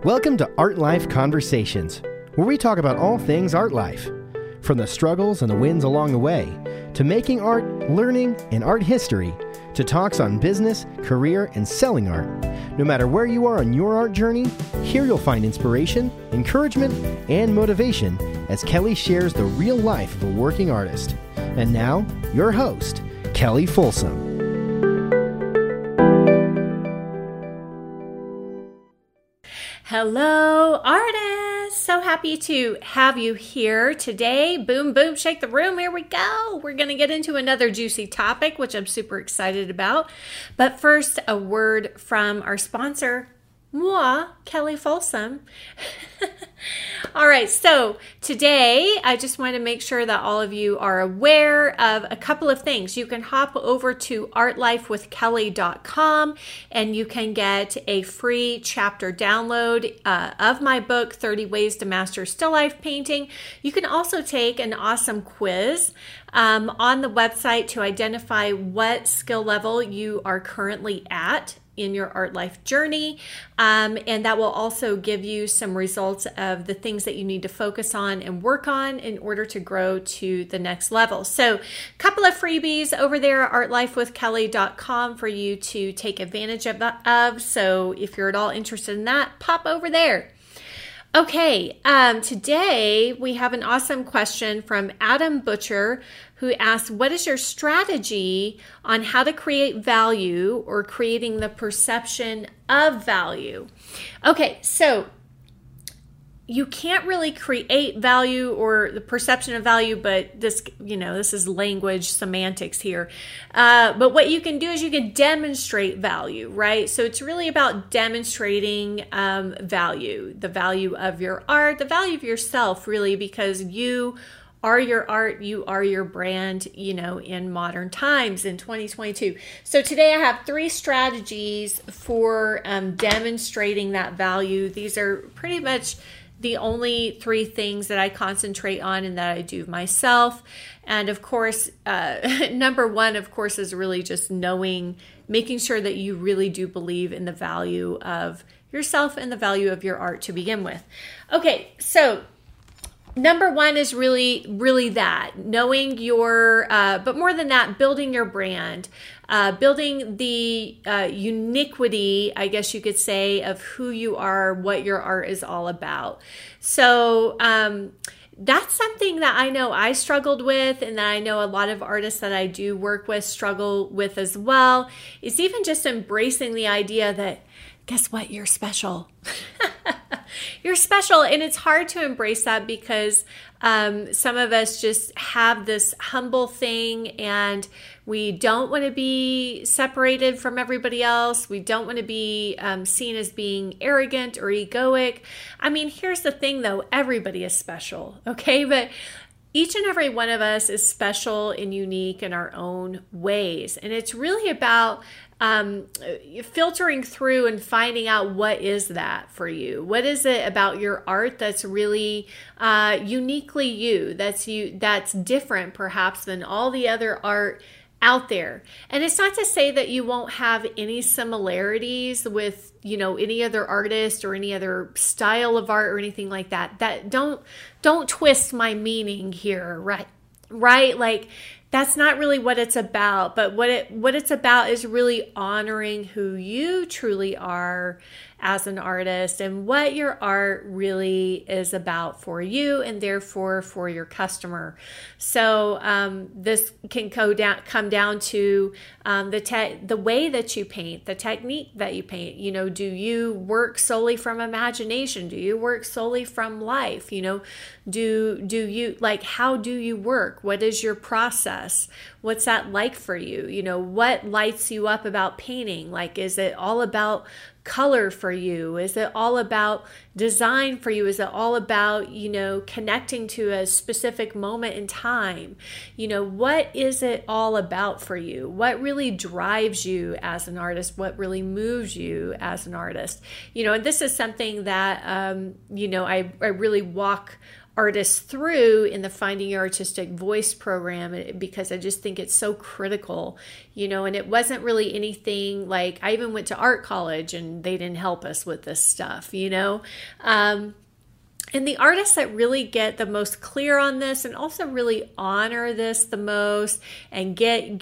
Welcome to Art Life Conversations, where we talk about all things art life. From the struggles and the wins along the way, to making art, learning, and art history, to talks on business, career, and selling art. No matter where you are on your art journey, here you'll find inspiration, encouragement, and motivation as Kelly shares the real life of a working artist. And now, your host, Kelly Folsom. Hello, artists! So happy to have you here today. Boom, boom, shake the room. Here we go. We're going to get into another juicy topic, which I'm super excited about. But first, a word from our sponsor, moi, Kelly Folsom. All right, so today I just want to make sure that all of you are aware of a couple of things. You can hop over to artlifewithkelly.com and you can get a free chapter download of my book, 30 Ways to Master Still Life Painting. You can also take an awesome quiz on the website to identify what skill level you are currently at in your art life journey, and that will also give you some results of the things that you need to focus on and work on in order to grow to the next level. So a couple of freebies over there at artlifewithkelly.com for you to take advantage of. So if you're at all interested in that, pop over there. Okay, today we have an awesome question from Adam Butcher, who asks, what is your strategy on how to create value or creating the perception of value? Okay, so you can't really create value or the perception of value, but this is language semantics here. But what you can do is you can demonstrate value, right? So it's really about demonstrating value, the value of your art, the value of yourself, really, because you are your art, you are your brand, in modern times in 2022. So today I have 3 strategies for demonstrating that value. These are pretty much the only 3 things that I concentrate on and that I do myself. And of course, number 1, of course, is really just making sure that you really do believe in the value of yourself and the value of your art to begin with. Okay, so number 1 is really that, knowing your, but more than that, building your brand, building the uniquity, I guess you could say, of who you are, what your art is all about. So that's something that I know I struggled with, and that I know a lot of artists that I do work with struggle with as well, is even just embracing the idea that, guess what, you're special. You're special, and it's hard to embrace that because some of us just have this humble thing, and we don't want to be separated from everybody else. We don't want to be seen as being arrogant or egoic. I mean, here's the thing, though. Everybody is special, okay? But each and every one of us is special and unique in our own ways, and it's really about filtering through and finding out what is that for you. What is it about your art that's really uniquely you, that's different perhaps than all the other art out there. And it's not to say that you won't have any similarities with, any other artist or any other style of art or anything like that. That don't twist my meaning here, right? Like, that's not really what it's about, but what it's about is really honoring who you truly are as an artist and what your art really is about for you and therefore for your customer. So this can come down to the way that you paint, the technique that you paint. Do you work solely from imagination? Do you work solely from life? Do you, like, how do you work? What is your process? What's that like for you? What lights you up about painting? Like, is it all about color for you? Is it all about design for you? Is it all about, connecting to a specific moment in time? What is it all about for you? What really drives you as an artist? What really moves you as an artist? And this is something that, I really walk artists through in the Finding Your Artistic Voice program, because I just think it's so critical, and it wasn't really anything like, I even went to art college and they didn't help us with this stuff, and the artists that really get the most clear on this and also really honor this the most and get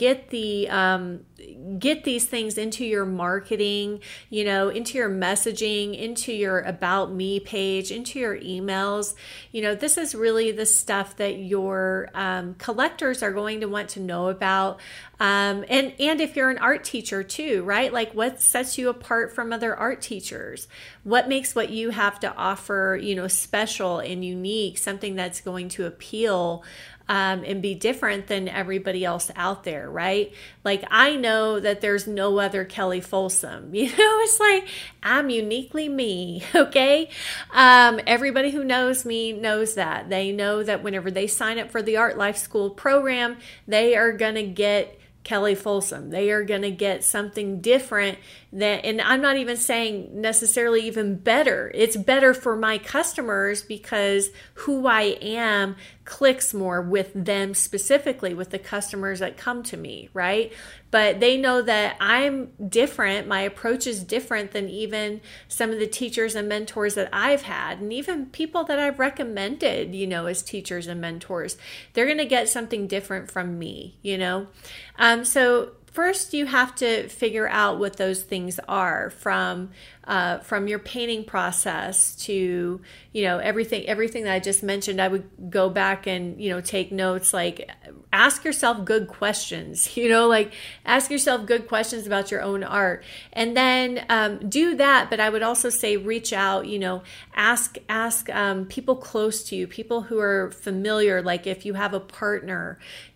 these things into your marketing, into your messaging, into your About Me page, into your emails. This is really the stuff that your collectors are going to want to know about. And if you're an art teacher too, right? Like, what sets you apart from other art teachers? What makes what you have to offer, special and unique, something that's going to appeal and be different than everybody else out there, right? Like, I know that there's no other Kelly Folsom, it's like, I'm uniquely me, okay? Everybody who knows me knows that. They know that whenever they sign up for the Art Life School program, they are going to get Kelly Folsom. They are going to get something different and I'm not even saying necessarily even better. It's better for my customers because who I am clicks more with them, specifically with the customers that come to me, right? But they know that I'm different. My approach is different than even some of the teachers and mentors that I've had, and even people that I've recommended, as teachers and mentors. They're going to get something different from me, So first, you have to figure out what those things are, from your painting process to, everything that I just mentioned. I would go back and, take notes, like ask yourself good questions, ask yourself good questions about your own art, and then do that. But I would also say reach out, ask people close to you, people who are familiar, like if you have a partner,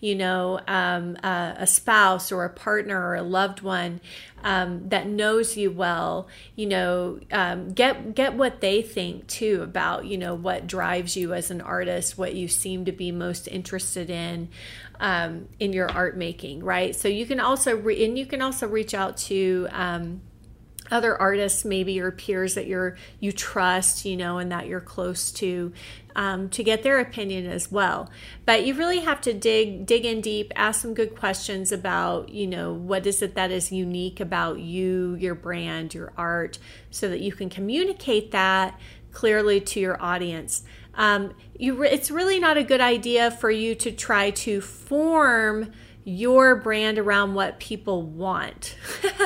a spouse or a partner or a loved one that knows you well, get what they think too about, what drives you as an artist, what you seem to be most interested in your art making, right? So you can also reach out to other artists, maybe your peers that you trust, and that you're close to get their opinion as well. But you really have to dig in deep, ask some good questions about, what is it that is unique about you, your brand, your art, so that you can communicate that clearly to your audience. It's really not a good idea for you to try to form your brand around what people want,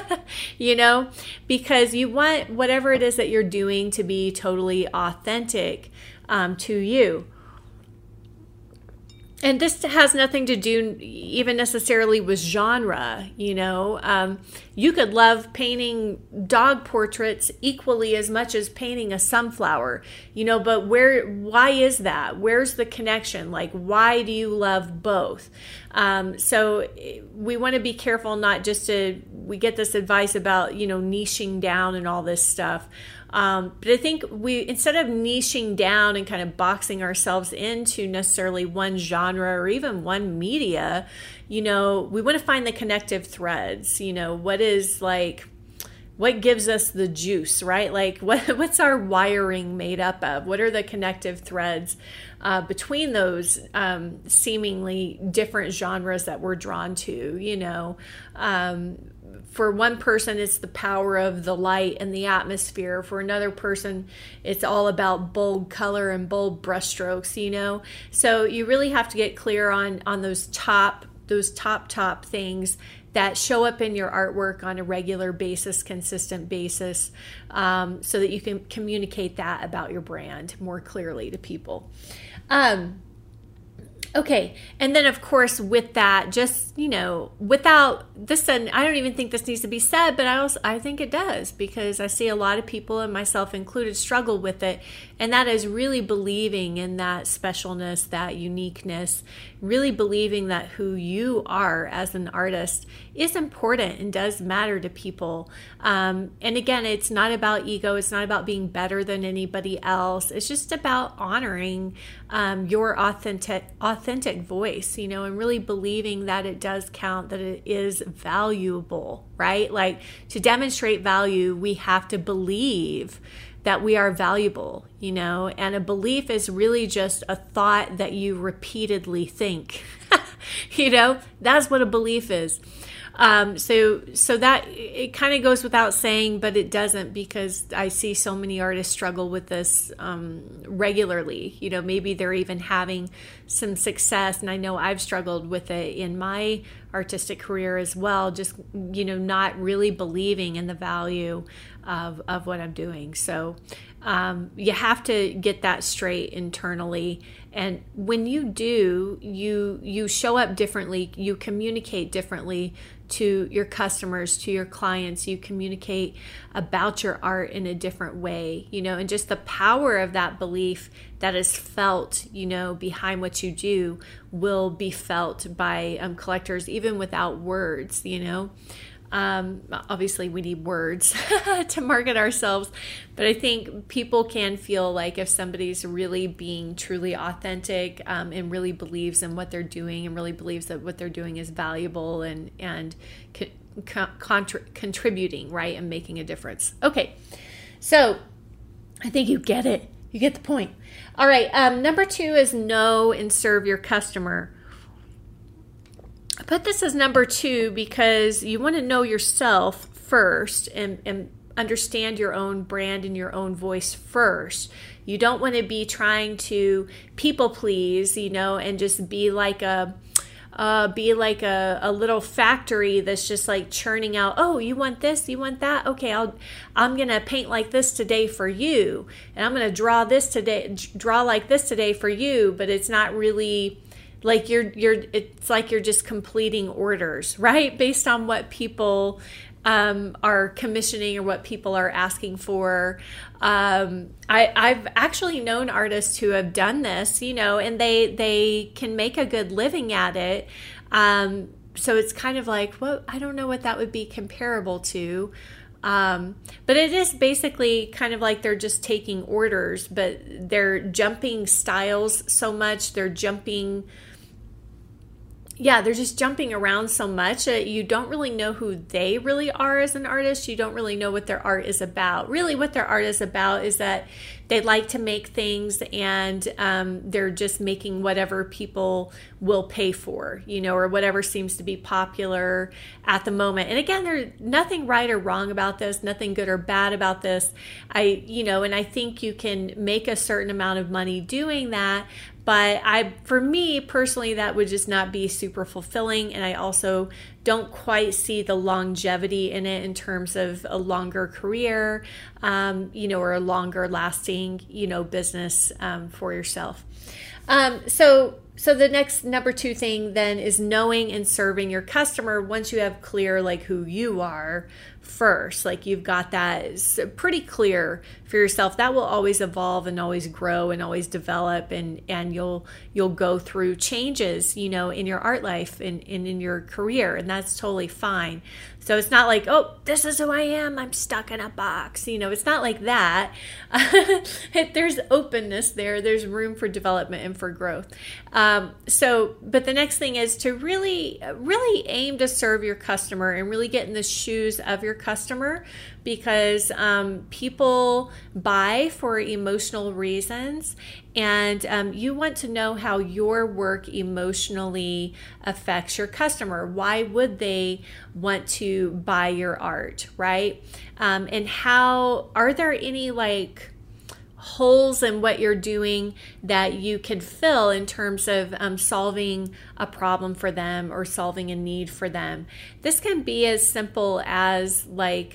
because you want whatever it is that you're doing to be totally authentic to you. And this has nothing to do even necessarily with genre, you could love painting dog portraits equally as much as painting a sunflower, but why is that? Where's the connection? Like, why do you love both? So we want to be careful not just we get this advice about, niching down and all this stuff. But I think instead of niching down and kind of boxing ourselves into necessarily one genre or even one media, we want to find the connective threads, what gives us the juice, right? Like what's our wiring made up of? What are the connective threads between those seemingly different genres that we're drawn to, For one person, it's the power of the light and the atmosphere. For another person, it's all about bold color and bold brushstrokes, So you really have to get clear on those top things that show up in your artwork on a regular basis, consistent basis, so that you can communicate that about your brand more clearly to people. Okay, and then of course with that, just, without this, and I don't even think this needs to be said, but I think it does, because I see a lot of people, and myself included, struggle with it, and that is really believing in that specialness, that uniqueness, really believing that who you are as an artist is important and does matter to people. And again, it's not about ego, it's not about being better than anybody else, it's just about honoring your authentic voice, and really believing that it does count, that it is valuable, right? Like, to demonstrate value, we have to believe that we are valuable, and a belief is really just a thought that you repeatedly think. That's what a belief is. So that it kind of goes without saying, but it doesn't, because I see so many artists struggle with this regularly. Maybe they're even having some success, and I know I've struggled with it in my artistic career as well, just not really believing in the value of what I'm doing. So you have to get that straight internally. And when you do, you show up differently, you communicate differently to your customers, to your clients, you communicate about your art in a different way, and just the power of that belief that is felt, behind what you do will be felt by collectors, even without words, Obviously we need words to market ourselves, but I think people can feel like if somebody's really being truly authentic and really believes in what they're doing and really believes that what they're doing is valuable and contributing, right, and making a difference. Okay, so I think you get it. You get the point. All right, number 2 is know and serve your customer. I put this as number 2 because you want to know yourself first and understand your own brand and your own voice first. You don't want to be trying to people please, and just be like a little factory that's just like churning out, oh, you want this, you want that, okay, I'm gonna paint like this today for you, and I'm gonna draw like this today for you, but it's not really like it's like you're just completing orders, right? Based on what people are commissioning or what people are asking for. I've actually known artists who have done this, and they can make a good living at it. So it's kind of like, well, I don't know what that would be comparable to. But it is basically kind of like they're just taking orders, but they're jumping styles so much. They're just jumping around so much that you don't really know who they really are as an artist. You don't really know what their art is about. Really, what their art is about is that they like to make things, and they're just making whatever people will pay for, or whatever seems to be popular at the moment. And again, there's nothing right or wrong about this, nothing good or bad about this. And I think you can make a certain amount of money doing that. But for me personally, that would just not be super fulfilling. And I also don't quite see the longevity in it in terms of a longer career, or a longer lasting, business for yourself. So the next number 2 thing then is knowing and serving your customer. Once you have clear like who you are first, like you've got that pretty clear for yourself, that will always evolve and always grow and always develop, and you'll go through changes, in your art life and in your career, and that's totally fine. So it's not like, oh, this is who I am, I'm stuck in a box. It's not like that. There's openness there. There's room for development and for growth. But the next thing is to really, really aim to serve your customer and really get in the shoes of your customer, because people buy for emotional reasons, and you want to know how your work emotionally affects your customer. Why would they want to buy your art, right? And how, are there any like holes in what you're doing that you can fill in terms of solving a problem for them or solving a need for them? This can be as simple as like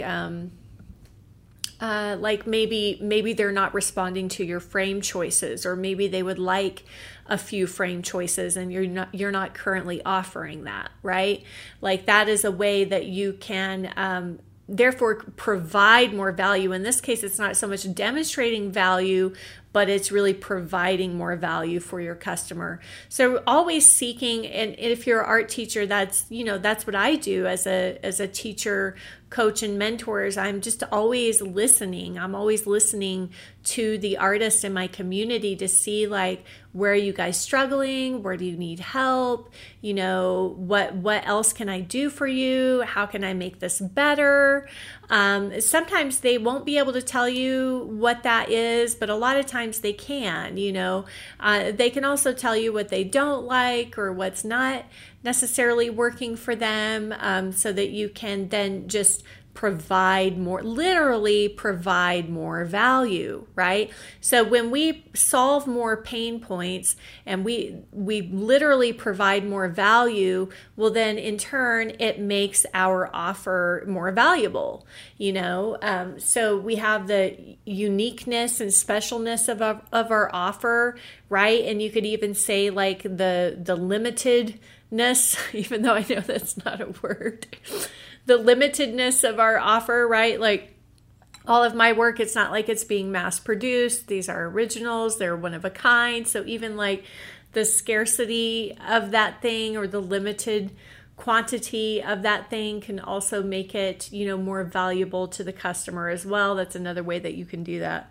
maybe they're not responding to your frame choices, or maybe they would like a few frame choices and you're not currently offering that, right? Like that is a way that you can therefore provide more value. In this case, it's not so much demonstrating value, but it's really providing more value for your customer. So always seeking, and if you're an art teacher, that's what I do as a teacher, coach, and mentors. I'm just always listening. I'm always listening to the artists in my community to see, like, where are you guys struggling? Where do you need help? What else can I do for you? How can I make this better? Sometimes they won't be able to tell you what that is, but a lot of times they can. They can also tell you what they don't like or what's not necessarily working for them, so that you can then just literally provide more value, right? So when we solve more pain points and we literally provide more value, well, then in turn it makes our offer more valuable, so we have the uniqueness and specialness of our offer, right? And you could even say like the limitedness, even though I know that's not a word, the limitedness of our offer, right? Like all of my work, it's not like it's being mass produced. These are originals. They're one of a kind. So even like the scarcity of that thing or the limited quantity of that thing can also make it, more valuable to the customer as well. That's another way that you can do that.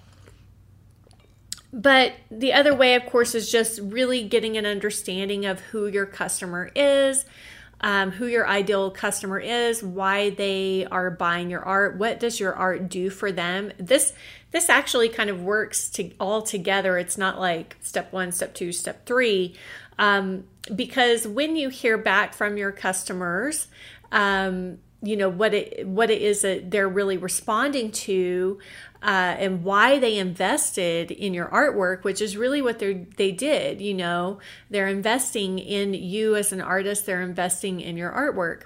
But the other way, of course, is just really getting an understanding of who your customer is, who your ideal customer is, why they are buying your art, what does your art do for them. This actually kind of works all together. It's not like step 1, step 2, step 3, because when you hear back from your customers, what it is that they're really responding to, and why they invested in your artwork, which is really what they did. They're investing in you as an artist. They're investing in your artwork.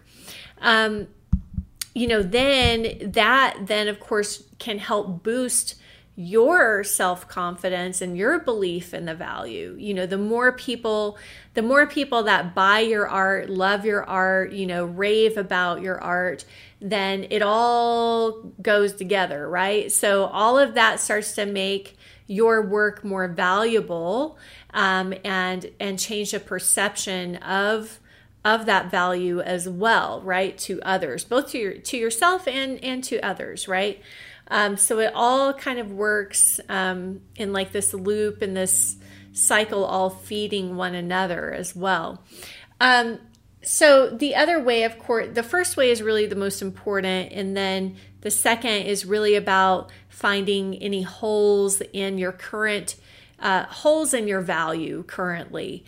Then of course can help boost your self-confidence and your belief in the value. The more people that buy your art, love your art, rave about your art, then it all goes together, right? So all of that starts to make your work more valuable, and change the perception of that value as well, right? To others, both to yourself and to others, right? So it all kind of works in like this loop and this cycle, all feeding one another as well. So the other way, of course, the first way is really the most important. And then the second is really about finding any holes in your current holes in your value currently.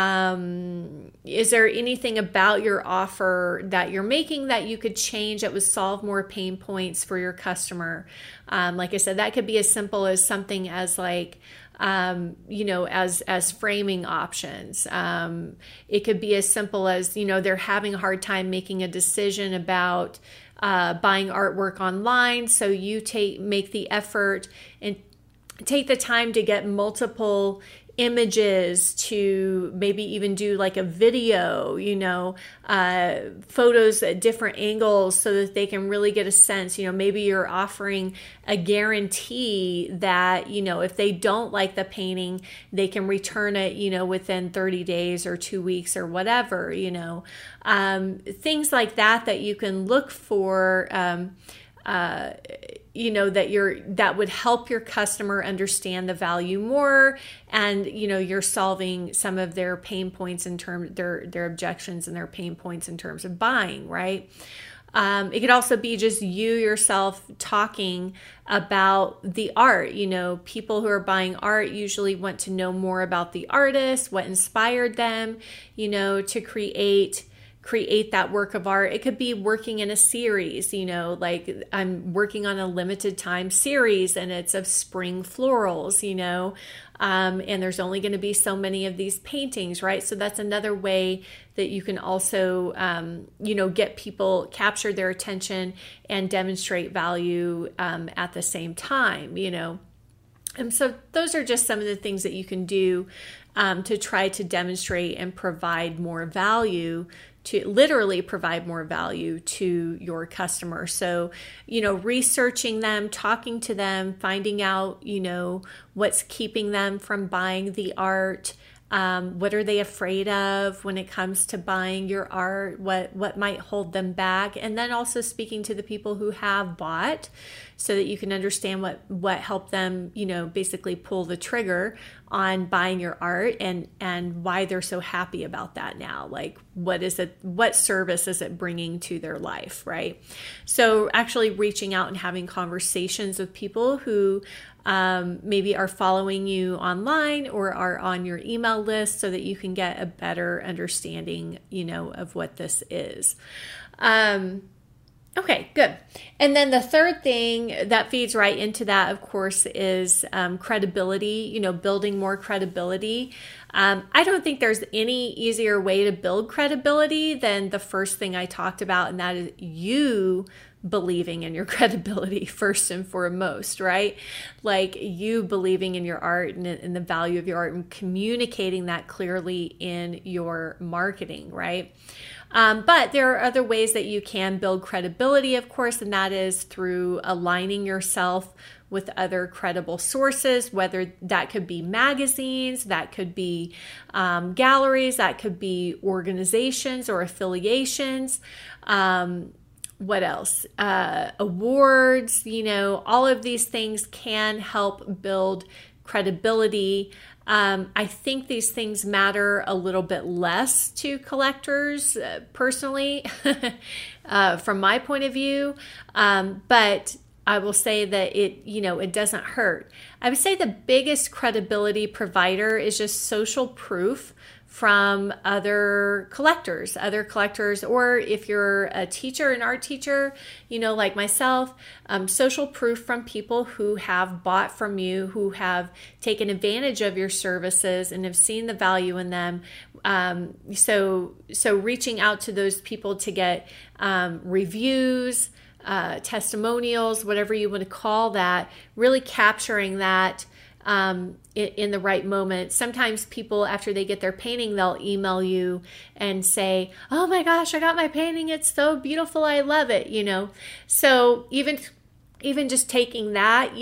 Is there anything about your offer that you're making that you could change that would solve more pain points for your customer? Like I said, that could be as simple as something as like, as framing options. It could be as simple as, they're having a hard time making a decision about buying artwork online. So you make the effort and take the time to get multiple images, to maybe even do like a video, photos at different angles so that they can really get a sense. Maybe you're offering a guarantee that, if they don't like the painting, they can return it, within 30 days or 2 weeks or whatever, things like that you can look for, that would help your customer understand the value more, and you're solving some of their pain points in terms their objections and their pain points in terms of buying, right? It could also be just you yourself talking about the art. People who are buying art usually want to know more about the artist, what inspired them, to create that work of art. It could be working in a series, like I'm working on a limited time series and it's of spring florals, and there's only going to be so many of these paintings, right? So that's another way that you can also, get people, capture their attention and demonstrate value at the same time, And so those are just some of the things that you can do to try to demonstrate and provide more value to literally provide more value to your customer. So, researching them, talking to them, finding out, what's keeping them from buying the art. What are they afraid of when it comes to buying your art? What might hold them back? And then also speaking to the people who have bought so that you can understand what helped them, basically pull the trigger on buying your art and why they're so happy about that now. Like, what service is it bringing to their life, right? So actually reaching out and having conversations with people who maybe are following you online or are on your email list so that you can get a better understanding, of what this is. Okay, good. And then the third thing that feeds right into that, of course, is credibility, building more credibility. I don't think there's any easier way to build credibility than the first thing I talked about, and that is you believing in your credibility first and foremost, right? Like you believing in your art and the value of your art and communicating that clearly in your marketing, right? But there are other ways that you can build credibility, of course, and that is through aligning yourself with other credible sources, whether that could be magazines, that could be galleries, that could be organizations or affiliations. What else? Awards, all of these things can help build credibility. I think these things matter a little bit less to collectors, personally, from my point of view. But I will say that it doesn't hurt. I would say the biggest credibility provider is just social proof from other collectors, or if you're a teacher, an art teacher, like myself, social proof from people who have bought from you, who have taken advantage of your services and have seen the value in them. So reaching out to those people to get reviews, testimonials, whatever you want to call that, really capturing that in the right moment. Sometimes people, after they get their painting, they'll email you and say, "Oh my gosh, I got my painting. It's so beautiful. I love it." So even just taking that,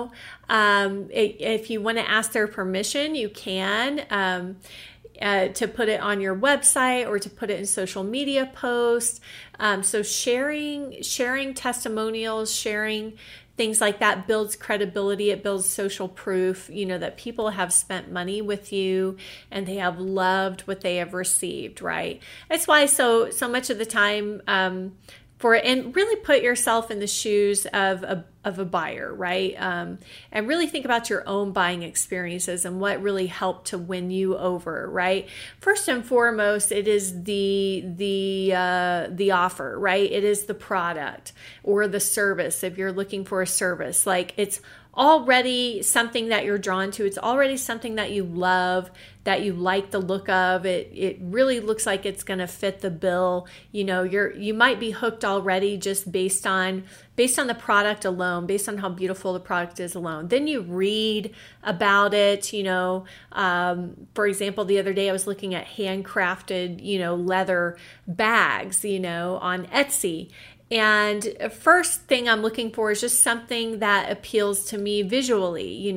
if you want to ask their permission, you can. To put it on your website or to put it in social media posts. So sharing testimonials, sharing things like that builds credibility. It builds social proof, that people have spent money with you and they have loved what they have received, right? That's why so much of the time, and really put yourself in the shoes of a buyer, right? And really think about your own buying experiences and what really helped to win you over, right? First and foremost, it is the offer, right? It is the product or the service. If you're looking for a service, like it's already something that you're drawn to. It's already something that you love, that you like the look of. It really looks like it's going to fit the bill. You might be hooked already just based on the product alone, based on how beautiful the product is alone. Then you read about it. For example, the other day I was looking at handcrafted, leather bags, on Etsy. And first thing I'm looking for is just something that appeals to me visually,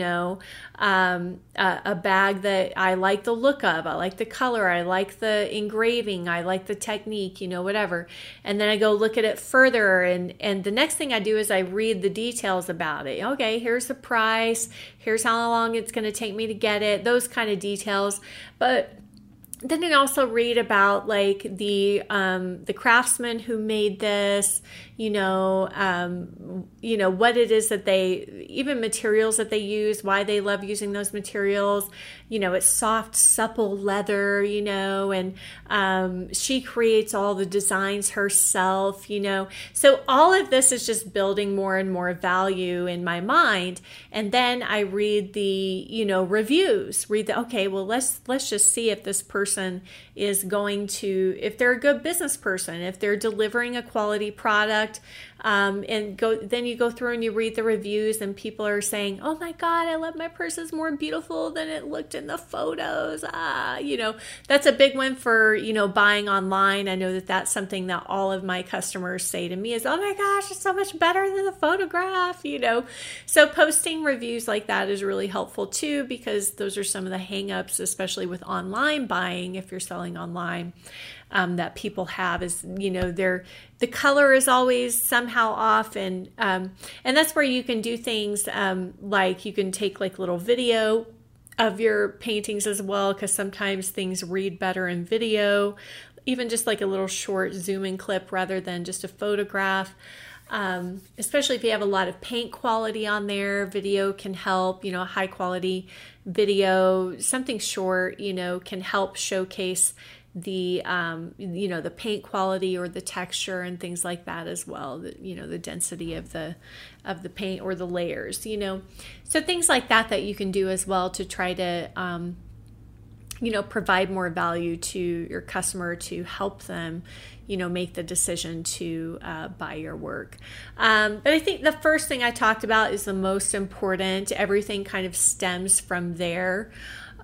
a bag that I like the look of, I like the color, I like the engraving, I like the technique, whatever. And then I go look at it further, and the next thing I do is I read the details about it. Okay, here's the price, here's how long it's going to take me to get it, those kind of details. But then I also read about like the craftsman who made this, what it is that even materials that they use, why they love using those materials. It's soft, supple leather, and she creates all the designs herself, So all of this is just building more and more value in my mind. And then I read the, reviews, okay, well, let's just see if this person is going to, if they're a good business person, if they're delivering a quality product, Then you go through and you read the reviews, and people are saying, oh my God, I love my purse is more beautiful than it looked in the photos. That's a big one for, buying online. I know that that's something that all of my customers say to me is, oh my gosh, it's so much better than the photograph, So posting reviews like that is really helpful too, because those are some of the hangups, especially with online buying. If you're selling online, that people have is, the color is always somehow off, and that's where you can do things like you can take like little video of your paintings as well, because sometimes things read better in video, even just like a little short zoom in clip rather than just a photograph. Especially if you have a lot of paint quality on there, video can help, high quality video, something short, can help showcase the, the paint quality or the texture and things like that as well. The density of the paint or the layers, so things like that you can do as well to try to, provide more value to your customer to help them, make the decision to buy your work. But I think the first thing I talked about is the most important. Everything kind of stems from there.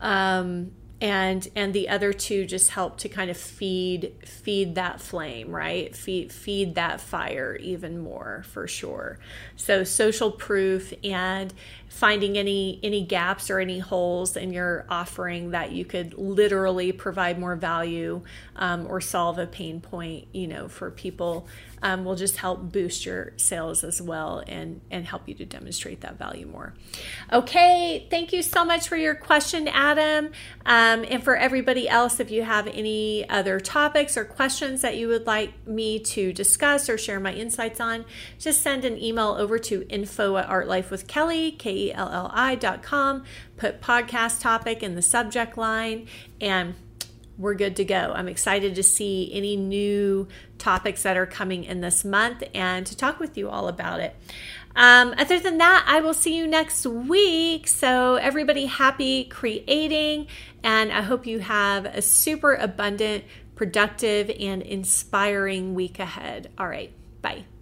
And the other two just help to kind of feed that flame, right? Feed that fire even more, for sure. So social proof and finding any gaps or any holes in your offering that you could literally provide more value or solve a pain point, for people will just help boost your sales as well and help you to demonstrate that value more. Okay, thank you so much for your question, Adam. And for everybody else, if you have any other topics or questions that you would like me to discuss or share my insights on, just send an email over to info@artlifewithkelly, KELLI.com, put podcast topic in the subject line, and we're good to go. I'm excited to see any new topics that are coming in this month and to talk with you all about it. Other than that, I will see you next week. So everybody, happy creating, and I hope you have a super abundant, productive, and inspiring week ahead. All right, bye.